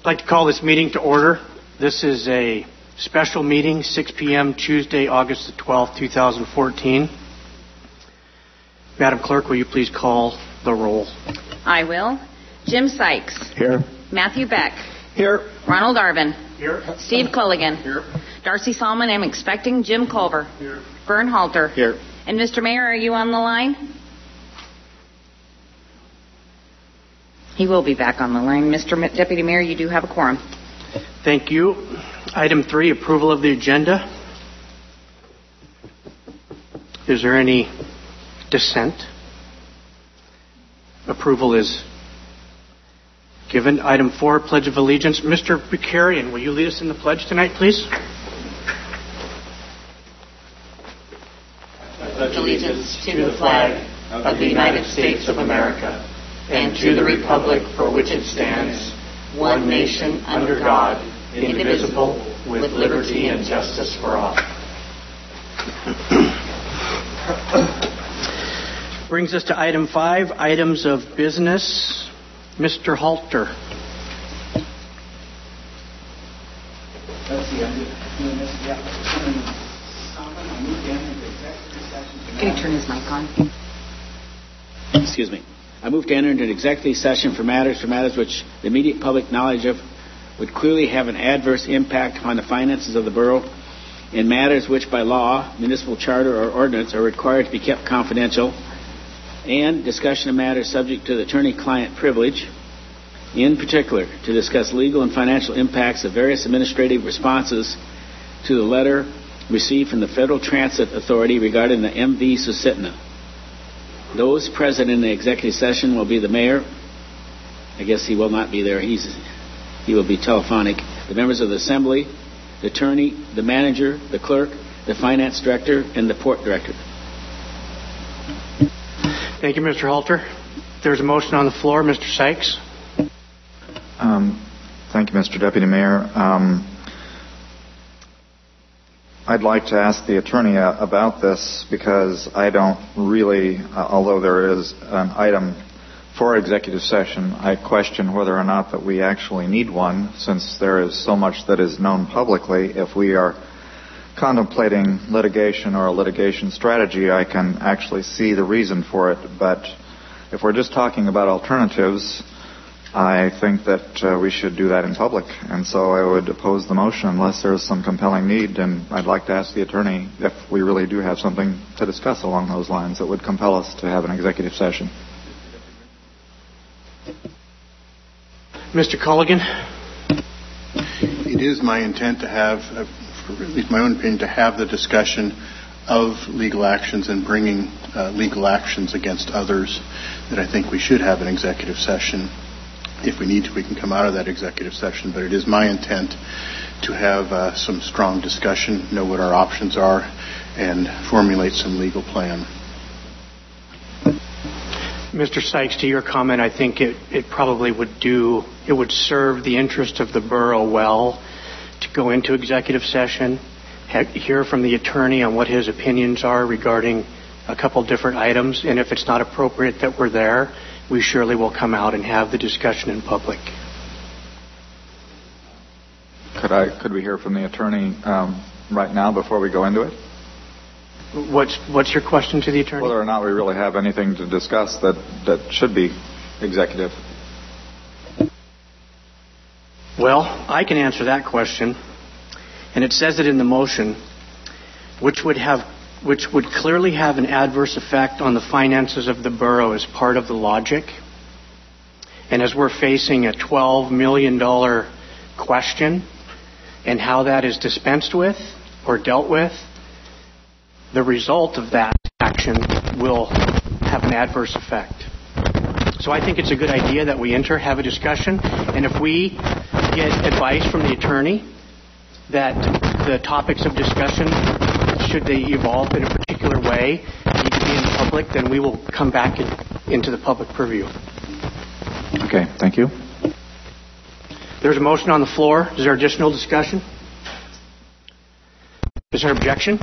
I'd like to call this meeting to order. This is a special meeting, 6 p.m. Tuesday, August the 12th, 2014. Madam Clerk, will you please call the roll? I will. Jim Sykes. Here. Matthew Beck. Here. Ronald Arvin. Here. Steve Culligan. Here. Darcy Solomon, I'm expecting. Jim Culver. Here. Vern Halter. Here. And Mr. Mayor, are you on the line? He will be back on the line. Mr. Deputy Mayor, you do have a quorum. Thank you. Item 3, approval of the agenda. Is there any dissent? Approval is given. Item 4, Pledge of Allegiance. Mr. Bucharian, will you lead us in the pledge tonight, please? I pledge allegiance to the flag of the United States of America and to the republic for which it stands, one nation under God, indivisible, with liberty and justice for all. Brings us to item 5, items of business. Mr. Halter. Can you turn his mic on? Excuse me. I move to enter into an executive session for matters which the immediate public knowledge of would clearly have an adverse impact upon the finances of the borough, and matters which by law, municipal charter, or ordinance are required to be kept confidential, and discussion of matters subject to the attorney-client privilege, in particular to discuss legal and financial impacts of various administrative responses to the letter received from the Federal Transit Authority regarding the MV Susitna. Those present in the executive session will be the mayor. I guess he will not be there. He will be telephonic. The members of the assembly, the attorney, the manager, the clerk, the finance director, and the port director. Thank you, Mr. Halter. There's a motion on the floor. Mr. Sykes. Thank you, Mr. Deputy Mayor. I'd like to ask the attorney about this because I don't really, although there is an item for executive session, I question whether or not that we actually need one, since there is so much that is known publicly. If we are contemplating litigation or a litigation strategy, I can actually see the reason for it. But if we're just talking about alternatives, I think that we should do that in public. And so I would oppose the motion unless there's some compelling need. And I'd like to ask the attorney if we really do have something to discuss along those lines that would compel us to have an executive session. Mr. Culligan. It is my intent to have, at least my own opinion, to have the discussion of legal actions and bringing legal actions against others, that I think we should have an executive session. If we need to, we can come out of that executive session, but it is my intent to have some strong discussion, know what our options are, and formulate some legal plan. Mr. Sykes, to your comment, I think it probably would serve the interest of the borough well to go into executive session, hear from the attorney on what his opinions are regarding a couple different items, and if it's not appropriate that we're there, we surely will come out and have the discussion in public. Could we hear from the attorney right now before we go into it? What's your question to the attorney? Whether or not we really have anything to discuss that should be executive. Well, I can answer that question. And it says it in the motion, which would clearly have an adverse effect on the finances of the borough as part of the logic. And as we're facing a $12 million question and how that is dispensed with or dealt with, the result of that action will have an adverse effect. So I think it's a good idea that we have a discussion, and if we get advice from the attorney that the topics of discussion, should they evolve in a particular way, need to be in public, then we will come back into the public purview. Okay, thank you. There's a motion on the floor. Is there additional discussion? Is there objection?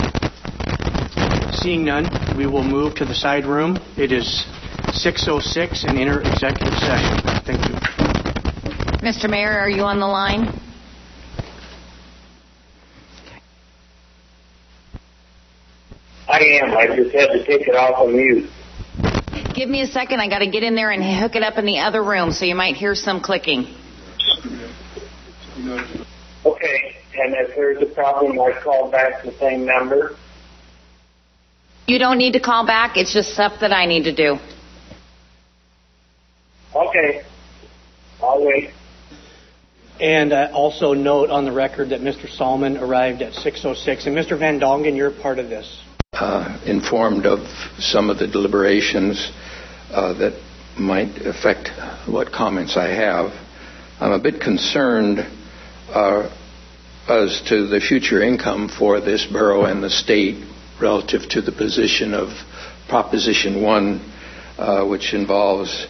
Seeing none, we will move to the side room. It is 6:06 and enter executive session. Thank you. Mr. Mayor, are you on the line? I am. I just had to take it off of mute. Give me a second. I got to get in there and hook it up in the other room, so you might hear some clicking. Okay. And if there's a problem, I call back the same number. You don't need to call back. It's just stuff that I need to do. Okay. I'll wait. And also note on the record that Mr. Salmon arrived at 6:06. And Mr. Van Dongen, you're part of this. Informed of some of the deliberations that might affect what comments I have. I'm a bit concerned as to the future income for this borough and the state relative to the position of Proposition 1, which involves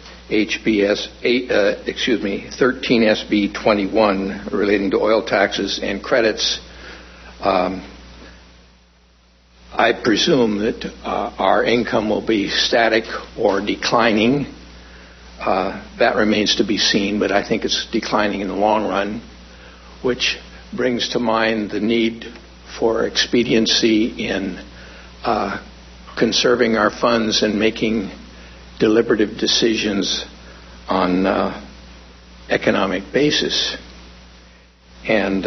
13 SB 21 relating to oil taxes and credits. I presume that our income will be static or declining. That remains to be seen, but I think it's declining in the long run, which brings to mind the need for expediency in conserving our funds and making deliberative decisions on economic basis. And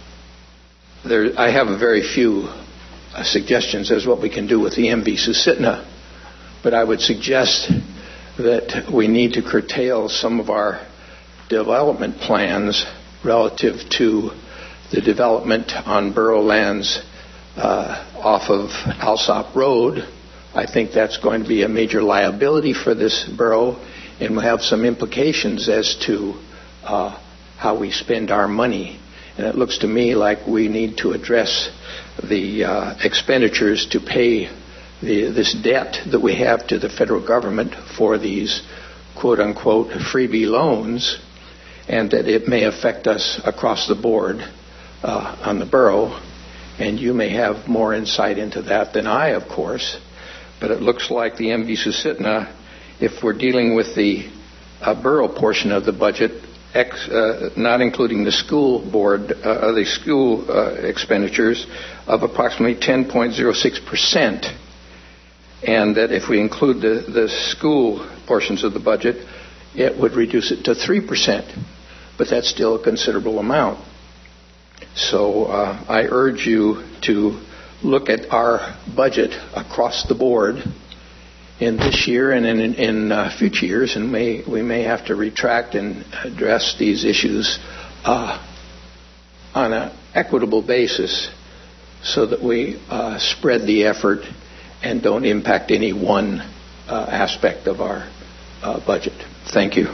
I have a very few suggestions as what we can do with the MV Susitna, but I would suggest that we need to curtail some of our development plans relative to the development on borough lands off of Alsop Road. I think that's going to be a major liability for this borough and will have some implications as to how we spend our money. And it looks to me like we need to address the expenditures to pay this debt that we have to the federal government for these quote-unquote freebie loans, and that it may affect us across the board on the borough. And you may have more insight into that than I, of course. But it looks like the MV Susitna, if we're dealing with the borough portion of the budget, not including the school board, the school expenditures of approximately 10.06%, and that if we include the school portions of the budget, it would reduce it to 3%, but that's still a considerable amount. So I urge you to look at our budget across the board in this year and in future years, and we may have to retract and address these issues on an equitable basis so that we spread the effort and don't impact any one aspect of our budget. Thank you.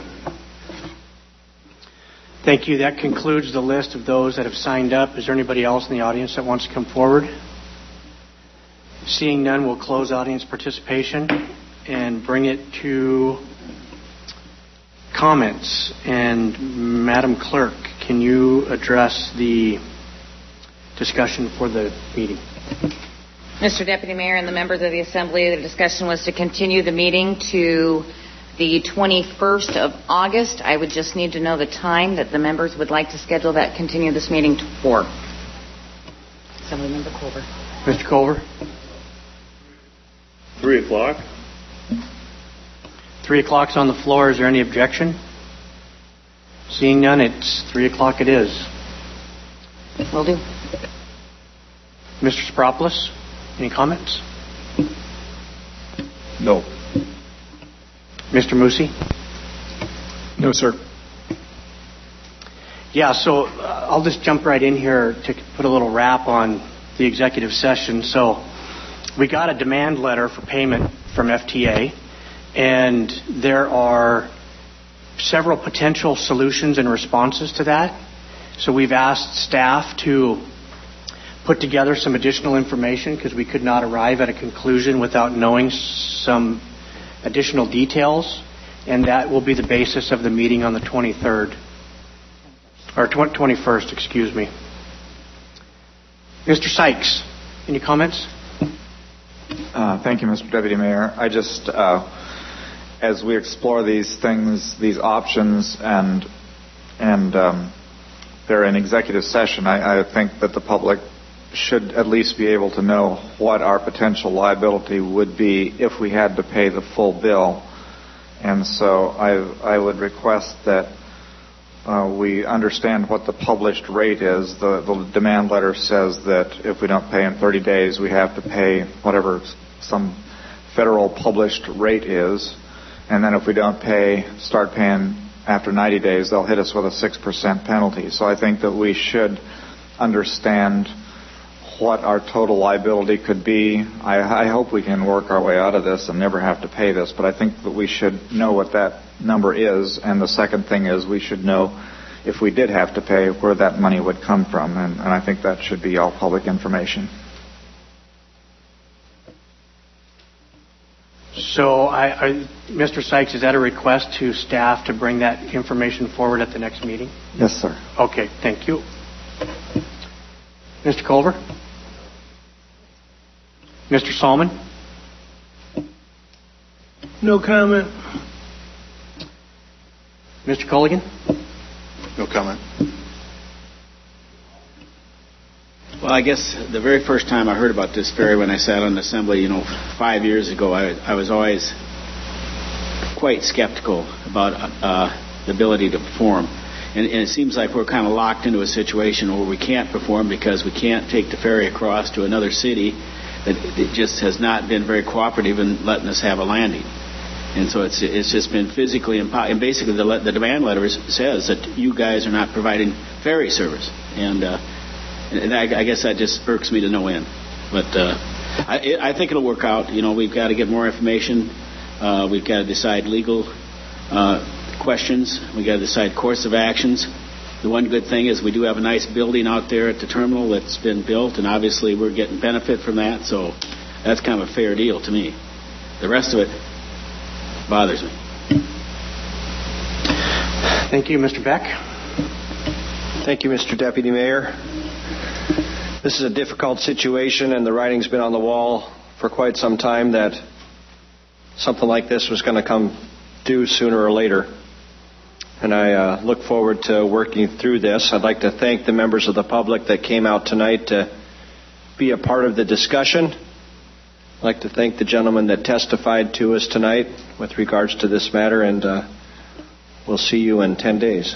Thank you. That concludes the list of those that have signed up. Is there anybody else in the audience that wants to come forward? Seeing none, we'll close audience participation and bring it to comments. And Madam Clerk, can you address the discussion for the meeting? Mr. Deputy Mayor and the members of the Assembly, the discussion was to continue the meeting to the 21st of August. I would just need to know the time that the members would like to schedule that, continue this meeting for. Assemblymember Culver. Mr. Culver? 3 o'clock. 3 o'clock's on the floor. Is there any objection? Seeing none, it's 3 o'clock it is. Will do. Mr. Spropoulos, any comments? No. Mr. Musi? No, sir. Yeah, so I'll just jump right in here to put a little wrap on the executive session. So we got a demand letter for payment from FTA, and there are several potential solutions and responses to that. So we've asked staff to put together some additional information because we could not arrive at a conclusion without knowing some additional details, and that will be the basis of the meeting on the 23rd, or 21st, excuse me. Mr. Sykes, any comments? Thank you, Mr. Deputy Mayor. I just, as we explore these things, these options, and and they're in executive session, I think that the public should at least be able to know what our potential liability would be if we had to pay the full bill. And so I would request that we understand what the published rate is. The demand letter says that if we don't pay in 30 days, we have to pay whatever some federal published rate is. And then if we don't start paying after 90 days, they'll hit us with a 6% penalty. So I think that we should understand what our total liability could be. I hope we can work our way out of this and never have to pay this, but I think that we should know what that number is. And the second thing is we should know if we did have to pay where that money would come from. And I think that should be all public information. So, Mr. Sykes, is that a request to staff to bring that information forward at the next meeting? Yes, sir. Okay, thank you. Mr. Culver? Mr. Salmon? No comment. Mr. Culligan? No comment. Well, I guess the very first time I heard about this ferry when I sat on the assembly, 5 years ago, I was always quite skeptical about the ability to perform. And it seems like we're kind of locked into a situation where we can't perform because we can't take the ferry across to another city that it just has not been very cooperative in letting us have a landing. And so it's just been physically impossible. And basically the demand letter says that you guys are not providing ferry service. And I guess that just irks me to no end. But I think it'll work out. We've got to get more information. We've got to decide legal questions. We've got to decide course of actions. The one good thing is we do have a nice building out there at the terminal that's been built, and obviously we're getting benefit from that. So that's kind of a fair deal to me. The rest of it bothers me. Thank you, Mr. Beck. Thank you, Mr. Deputy Mayor. This is a difficult situation, and the writing's been on the wall for quite some time that something like this was going to come due sooner or later. And I look forward to working through this. I'd like to thank the members of the public that came out tonight to be a part of the discussion. I'd like to thank the gentleman that testified to us tonight with regards to this matter, and we'll see you in 10 days.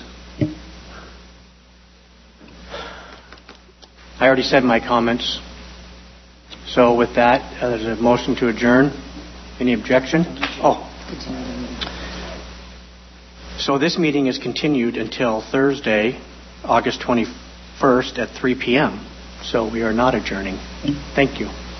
I already said my comments. So with that, there's a motion to adjourn. Any objection? So this meeting is continued until Thursday, August 21st at 3 p.m. So we are not adjourning. Thank you.